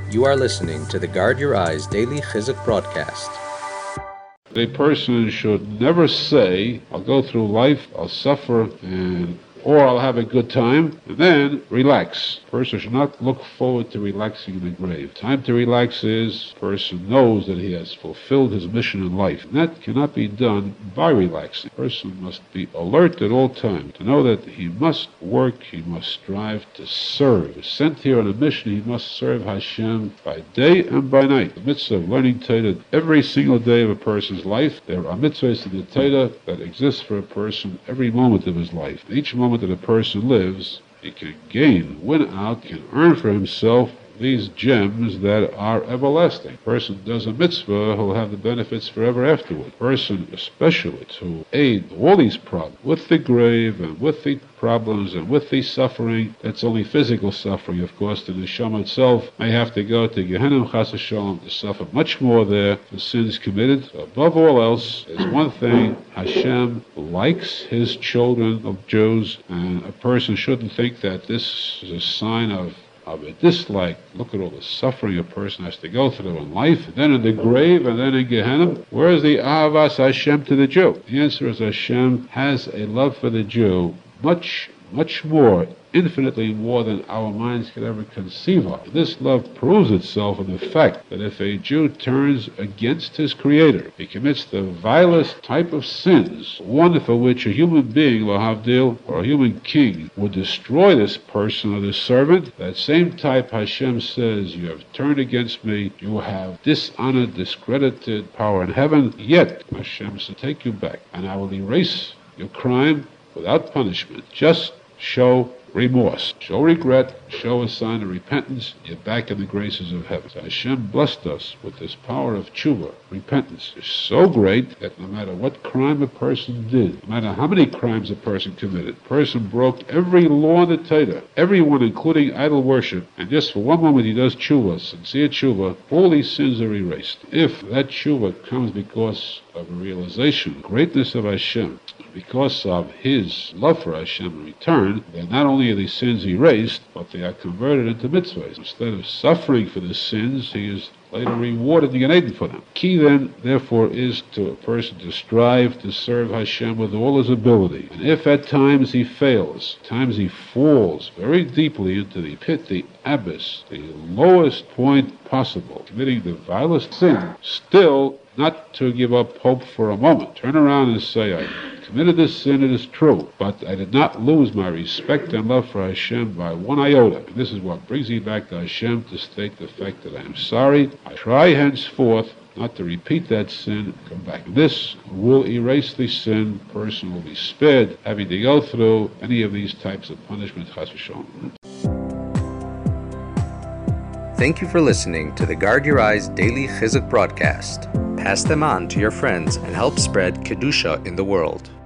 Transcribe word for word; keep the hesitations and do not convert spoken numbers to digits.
You are listening to the Guard Your Eyes Daily Chizuk broadcast. A person should never say, I'll go through life, I'll suffer, and or I'll have a good time, and then relax. A person should not look forward to relaxing in the grave. Time to relax is, a person knows that he has fulfilled his mission in life. And that cannot be done by relaxing. A person must be alert at all times, to know that he must work, he must strive to serve. He's sent here on a mission, he must serve Hashem by day and by night. The mitzvah of learning Torah every single day of a person's life. There are mitzvahs in the Torah that exist for a person every moment of his life. Each moment that a person lives, he can gain, win out, can earn for himself these gems that are everlasting. A person does a mitzvah, he'll have the benefits forever afterward. A person, especially, to aid all these problems with the grave and with the problems and with the suffering. That's only physical suffering, of course. The neshama itself may have to go to Gehenna Chas v'Shalom to suffer much more there for sins committed. So above all else, there's one thing: Hashem likes his children of Jews, and a person shouldn't think that this is a sign of of a dislike. Look at all the suffering a person has to go through in life, and then in the grave, and then in Gehenna. Where is the Ahavas Hashem to the Jew? The answer is Hashem has a love for the Jew, much, much more, infinitely more than our minds could ever conceive of. This love proves itself in the fact that if a Jew turns against his Creator, he commits the vilest type of sins, one for which a human being, lahavdil, or a human king, would destroy this person or this servant. That same type, Hashem says, you have turned against me, you have dishonored, discredited power in heaven, yet Hashem said, take you back, and I will erase your crime without punishment. Just show remorse, show regret, show a sign of repentance, you're back in the graces of heaven. So Hashem blessed us with this power of tshuva. Repentance is so great that no matter what crime a person did, no matter how many crimes a person committed, a person broke every law in the Torah, everyone, including idol worship, and just for one moment he does tshuva, sincere tshuva, all these sins are erased. If that tshuva comes because of a realization, greatness of Hashem, because of his love for Hashem in return, then not only are these sins erased, but they are converted into mitzvahs. Instead of suffering for the sins, he is later rewarded in Gan Eden for them. Key then, therefore, is to a person to strive to serve Hashem with all his ability. And if at times he fails, at times he falls very deeply into the pit, the abyss, the lowest point possible, committing the vilest sin, still not to give up hope for a moment. Turn around and say, I committed this sin, it is true, but I did not lose my respect and love for Hashem by one iota. And this is what brings me back to Hashem, to state the fact that I am sorry. I try henceforth not to repeat that sin, come back. This will erase the sin. The person will be spared having to go through any of these types of punishments. Chas v'Shalom. Thank you for listening to the Guard Your Eyes Daily Chizuk broadcast. Pass them on to your friends and help spread Kedusha in the world.